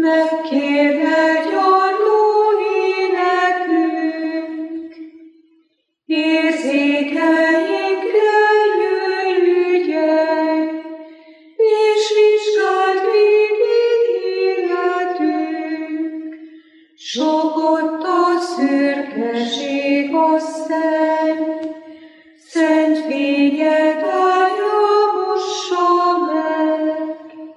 Megkérlek, gyarlói nekünk, érzékeinkre jöjj ügyelj, és vizsgáld végig életünk. Sok ott a szürkeség, a szent fényed állja mossa meg.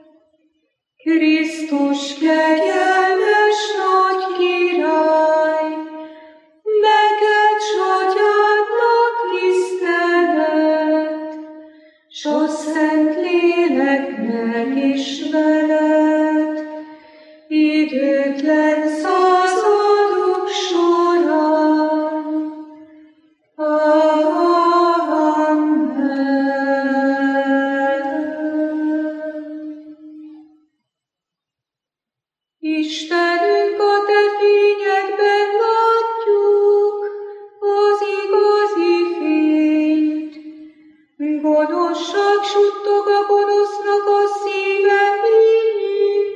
Krisztus kegyelmes nagy király, neked s atyádnak tisztelet, s a Szentléleknek is veled, időtlen századok során. Istenünk, a te fényedben látjuk az igazi fényt. Gonoszság suttog a gonosznak a szíve fényén.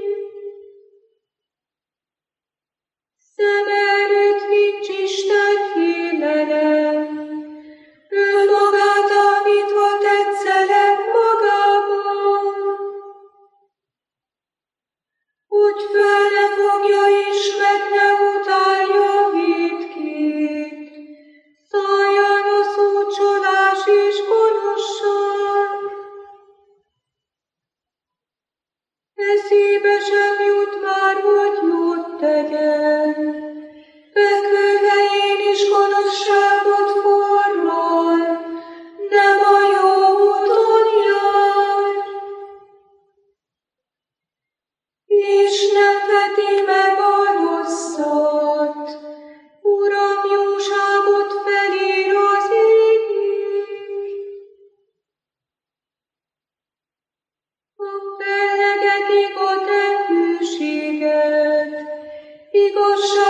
Szeme előtt nincs Isten félelem, önmagát állítva tetszeleg magában, hogy fel ne fogja és meg ne utálja vétkét, szálljon a szócsolás és gonoszság. Eszébe sem jut már, hogy jót tegyen, fekvőhelyén is gonoszságot forral, nem a jó úton jár. És nem veti meg a rosszat, Uram, jóságot felír az égig. Fellegetik a te hűséged, igazság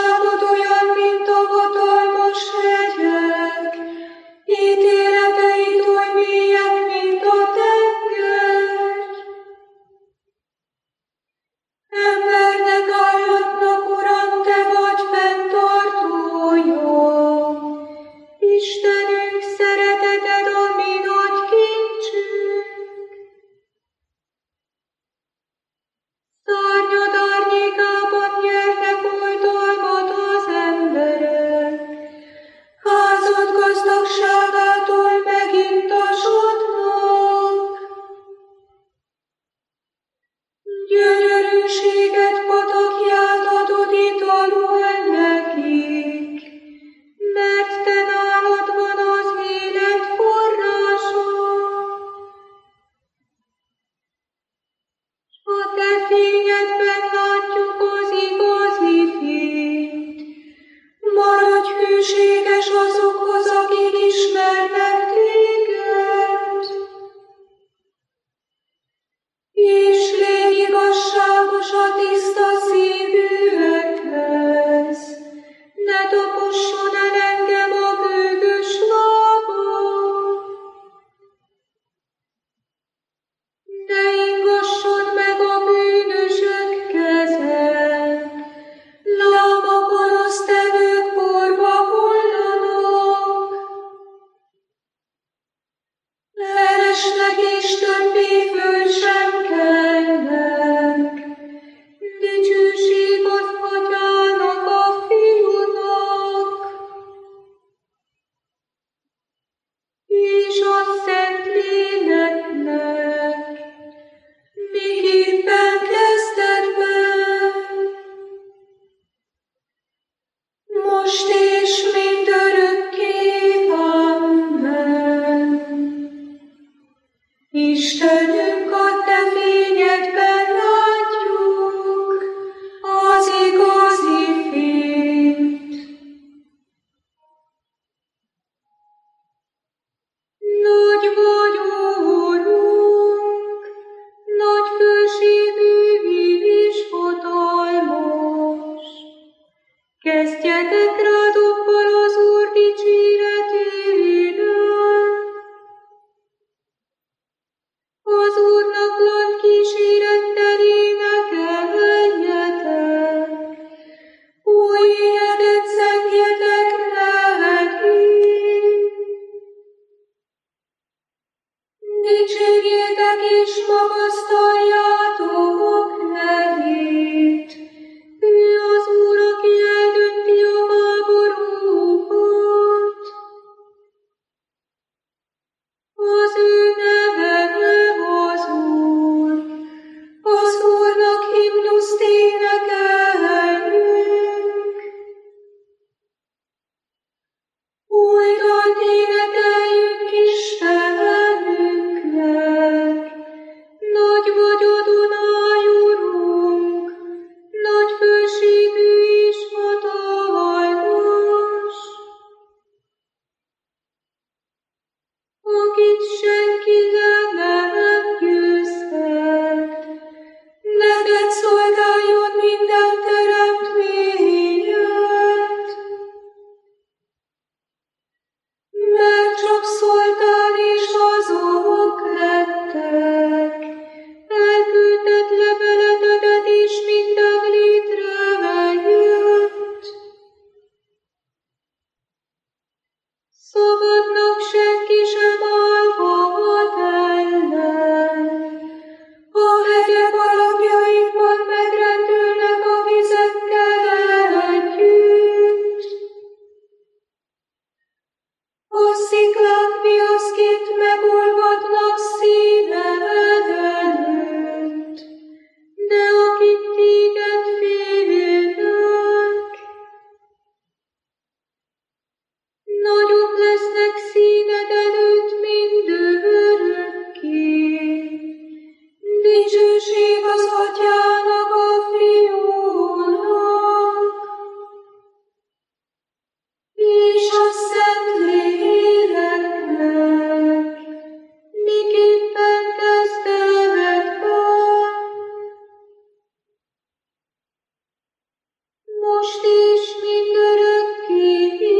most és mindörökké.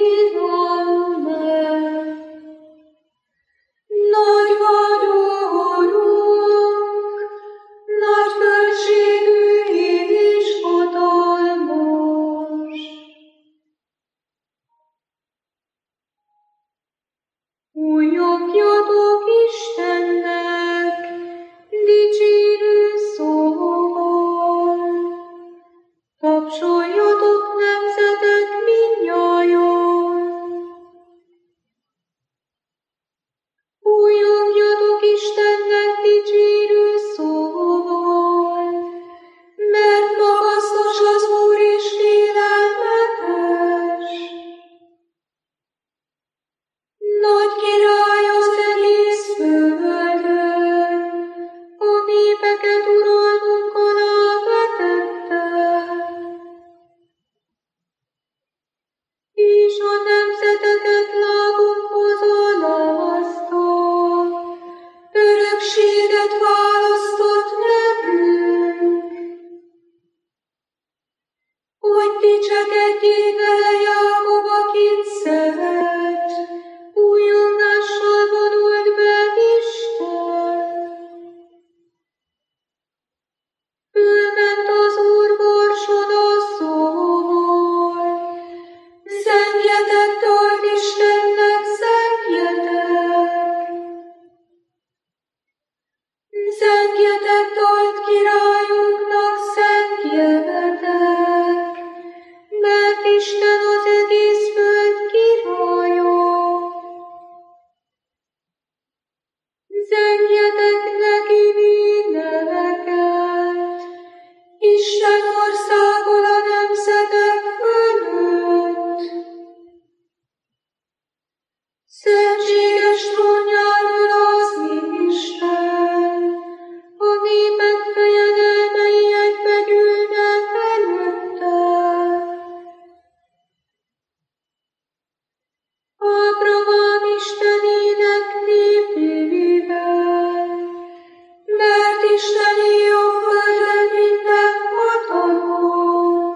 Amen. Nagy vagy, ó Urunk, nagy fölségű és hatalmas. Újjongjatok Istennek dicsérő szóval, tapsoljatok nemzetek mindnyájan. Újjongjatok Istennek dicsérő szóval, mert magasztos az Úr és félelmetes. Nagy király az egész földön, a népeket uralmunk alá vetette, és a nemzeteket lábunkhoz alázta, örökséget választott nekünk, hogy dicsekedjék vele Jákob, akit szeret, újongással vonult be Isten. Fölment az Úr borson a szóval, zengjetek dalt Istennek, zengjetek! Zengjetek dalt királyunknak, zengjetek! Mert Isten az egész föld királya. Zengjetek neki éneket, Isten országol a nemzetek fölött. Szentséges trónján ül az Isten, a népek fejedelmei egybegyűlnek előtte. Ábrahám Istenének népében, mert Istené a földön minden hatalom.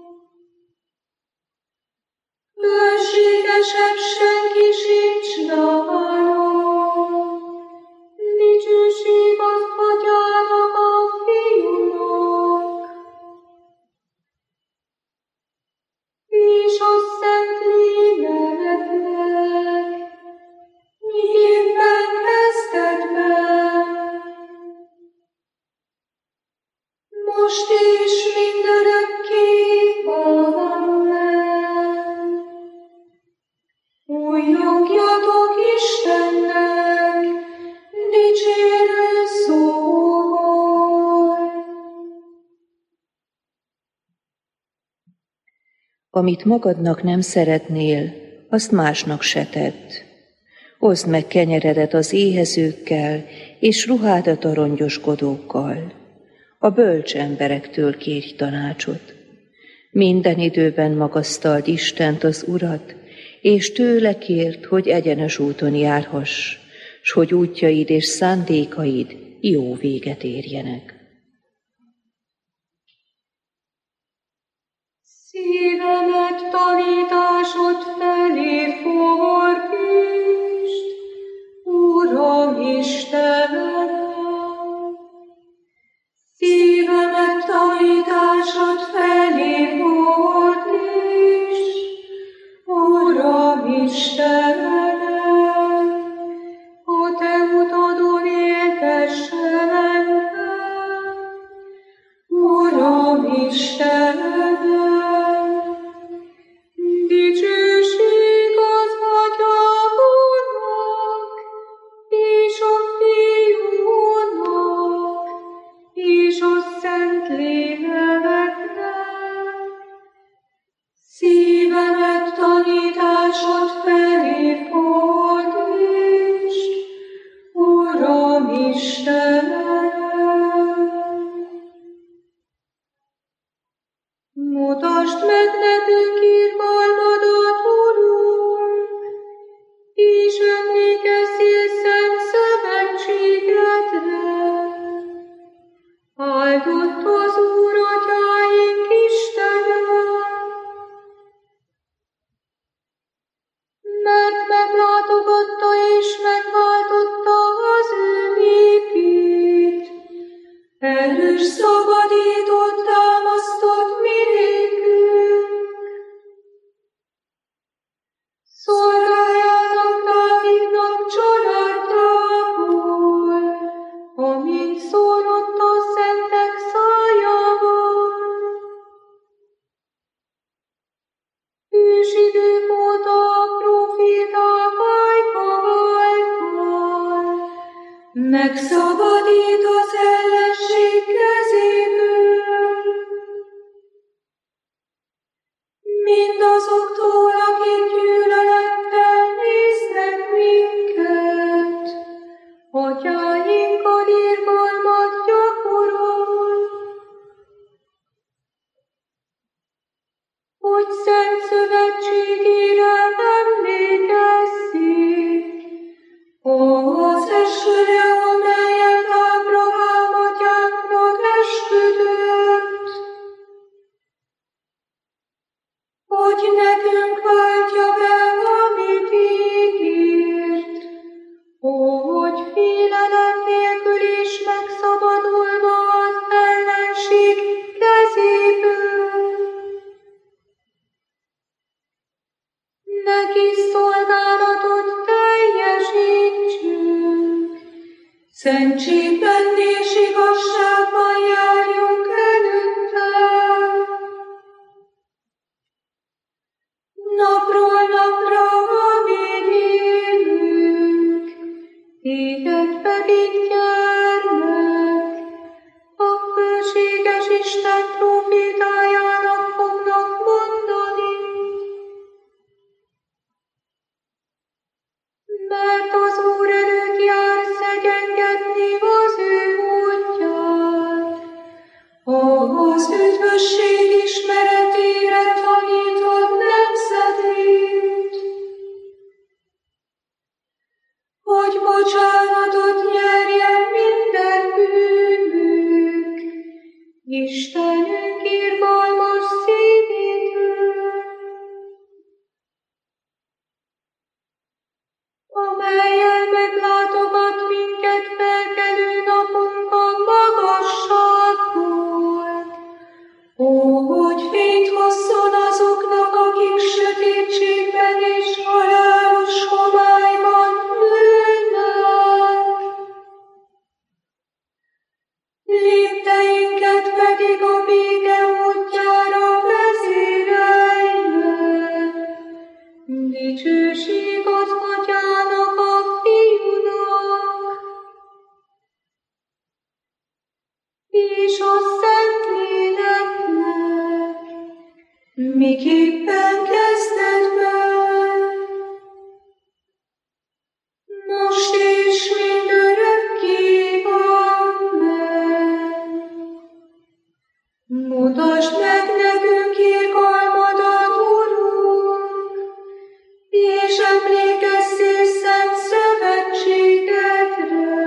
Fölségesebb senki sincs nála, dicsőség az Atyának, a Fiúnak, és a Szentléleknek, miképpen kezdetben, most és mindörökké. Amen. Újjongjatok Istennek dicsérő szóval. Amit magadnak nem szeretnél, azt másnak se tedd. Oszd meg kenyeredet az éhezőkkel, és ruhádat a rongyoskodókkal. A bölcs emberektől kérj tanácsot. Minden időben magasztald Istent, az Urat, és tőle kérd, hogy egyenes úton járhass, s hogy útjaid és szándékaid jó véget érjenek. Szívemet tanításod felé fordítsd, Uram Istenem. Szívemet tanításod felé fordítsd, Uram Istenem. A te utadon éltessen engem, Uram Istenem. Dicsőség az Atyának, és a Fiúnak, és a Szentléleknek. Szívemet tanításod felé fordítsd, Uram Istenem. Mutasd meg nekünk irgalmadat, Urunk, és emlékezzél szent szövetségedre. Áldott az Úr, Atyáink Istene, megszabadít az ellenség kezéből, mindazoktól, akik gyűlölettel néznek minket, atyáinkkal irgalmat gyakorol, hogy szent szövetségére emlékezzék, az esküre, amelyet Ábrahám atyánknak esküdött, hogy nekünk váltja be, amit ígért, hogy félelem nélkül is megszabadulna az ellenség kezéből. Neki szolgálatot teljesítsünk, szentségben és igazságban járjunk előtte. Napról napra, amíg élünk, téged pedig gyermek, a fölséges Isten profétájának fognak mondani. Mert az Úr előtt jár szegyengetni az ő módját, az üdvösség ismeretére tanított nemzetét, hogy bocsánatot nyerjen minden bűnük, Istenünk irgalmas szívétől, amellyel meglátogat minket felkelő napunkon magasságból, hogy fényt hozzon azoknak, akik sötétségben és halálos homályban ülnek. Lépteinket pedig a béke útjára vezérelje. Dicsőség az Atyának, a Fiúnak, és a Szentléleknek, miképpen kezdetben, most és mindörökké. Amen. Mutasd meg nekünk irgalmadat, Urunk, és emlékezzél szent szövetségedre.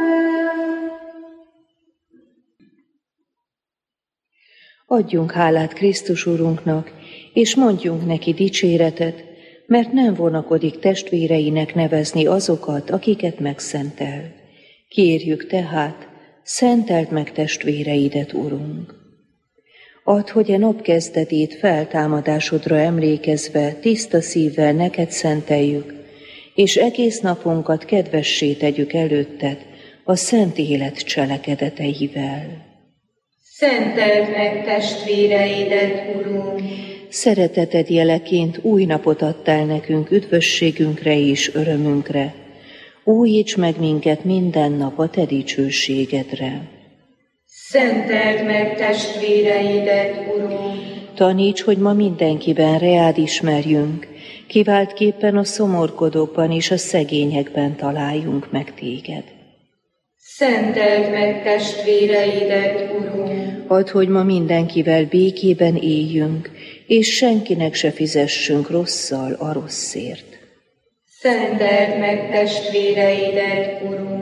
Adjunk hálát Krisztus Urunknak, és mondjunk neki dicséretet, mert nem vonakodik testvéreinek nevezni azokat, akiket megszentel. Kérjük tehát, szenteld meg testvéreidet, Urunk. Add, hogy a nap kezdetét feltámadásodra emlékezve tiszta szívvel neked szenteljük, és egész napunkat kedvessé tegyük előtted a szent élet cselekedeteivel. Szenteld meg testvéreidet, Urunk! Szereteted jeleként új napot adtál nekünk üdvösségünkre és örömünkre. Újíts meg minket minden nap a te dicsőségedre. Szenteld meg testvéreidet, Urunk! Taníts, hogy ma mindenkiben reád ismerjünk, kiváltképpen a szomorkodókban és a szegényekben találjunk meg téged. Szenteld meg testvéreidet, Urunk! Add, hogy ma mindenkivel békében éljünk, és senkinek se fizessünk rosszal a rosszért. Szenteld meg testvéreidet, Urunk!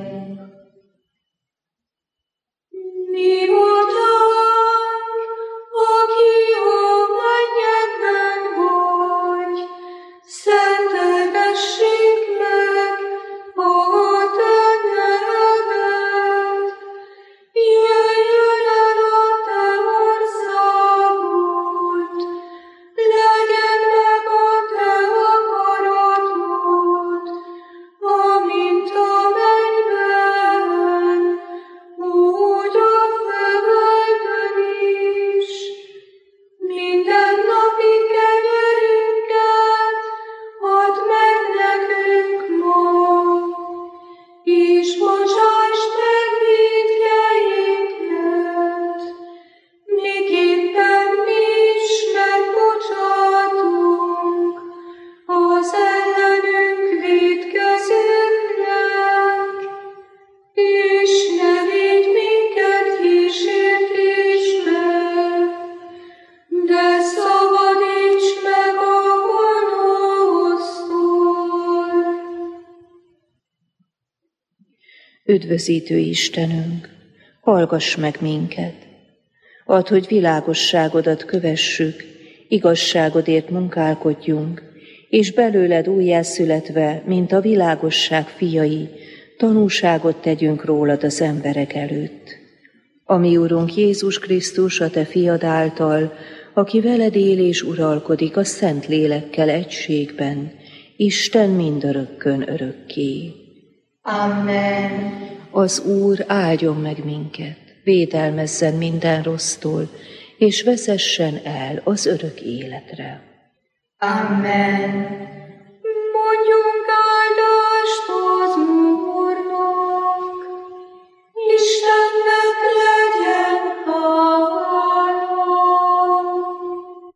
Mi Atyánk, aki a mennyekben vagy, szenteltessék meg a te neved. Jöjjön el a te országod, legyen meg a te akaratod, amint a mennyben, úgy a földön. Üdvözítő Istenünk, hallgass meg minket. Add, hogy világosságodat kövessük, igazságodért munkálkodjunk, és belőled újjászületve, mint a világosság fiai, tanúságot tegyünk rólad az emberek előtt. A mi Urunk Jézus Krisztus, a te fiad által, aki veled él és uralkodik a Szent Lélekkel egységben, Isten mindörökkön örökké. Amen. Az Úr áldjon meg minket, védelmezzen minden rossztól, és vezessen el az örök életre. Amen. Mondjuk